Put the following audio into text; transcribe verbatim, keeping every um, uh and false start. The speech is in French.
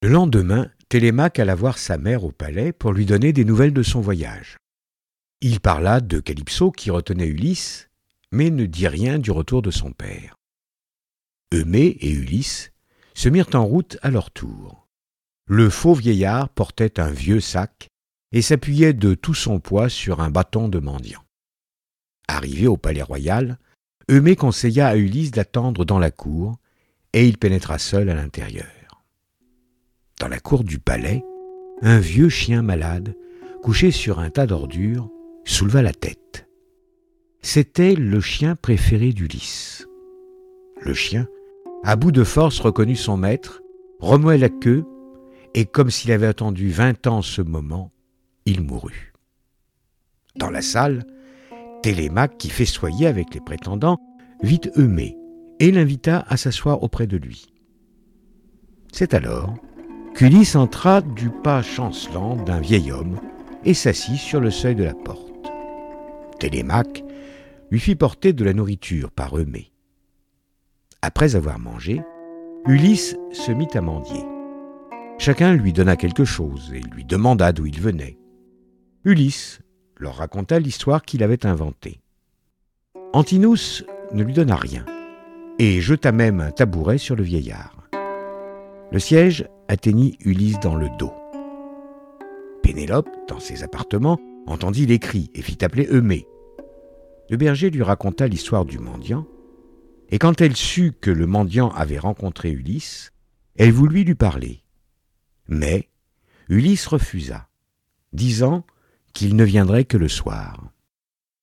Le lendemain, Télémaque alla voir sa mère au palais pour lui donner des nouvelles de son voyage. Il parla de Calypso qui retenait Ulysse, mais ne dit rien du retour de son père. Eumée et Ulysse se mirent en route à leur tour. Le faux vieillard portait un vieux sac et s'appuyait de tout son poids sur un bâton de mendiant. Arrivé au palais royal, Eumée conseilla à Ulysse d'attendre dans la cour, et il pénétra seul à l'intérieur. Dans la cour du palais, un vieux chien malade, couché sur un tas d'ordures, souleva la tête. C'était le chien préféré d'Ulysse. Le chien, à bout de force, reconnut son maître, remuait la queue, et comme s'il avait attendu vingt ans ce moment, il mourut. Dans la salle, Télémaque, qui festoyait avec les prétendants, vit Eumée et l'invita à s'asseoir auprès de lui. C'est alors qu'Ulysse entra du pas chancelant d'un vieil homme et s'assit sur le seuil de la porte. Télémaque lui fit porter de la nourriture par Eumée. Après avoir mangé, Ulysse se mit à mendier. Chacun lui donna quelque chose et lui demanda d'où il venait. Ulysse leur raconta l'histoire qu'il avait inventée. Antinous ne lui donna rien et jeta même un tabouret sur le vieillard. Le siège atteignit Ulysse dans le dos. Pénélope, dans ses appartements, entendit les cris et fit appeler Eumée. Le berger lui raconta l'histoire du mendiant, et quand elle sut que le mendiant avait rencontré Ulysse, elle voulut lui parler. Mais Ulysse refusa, disant qu'il ne viendrait que le soir.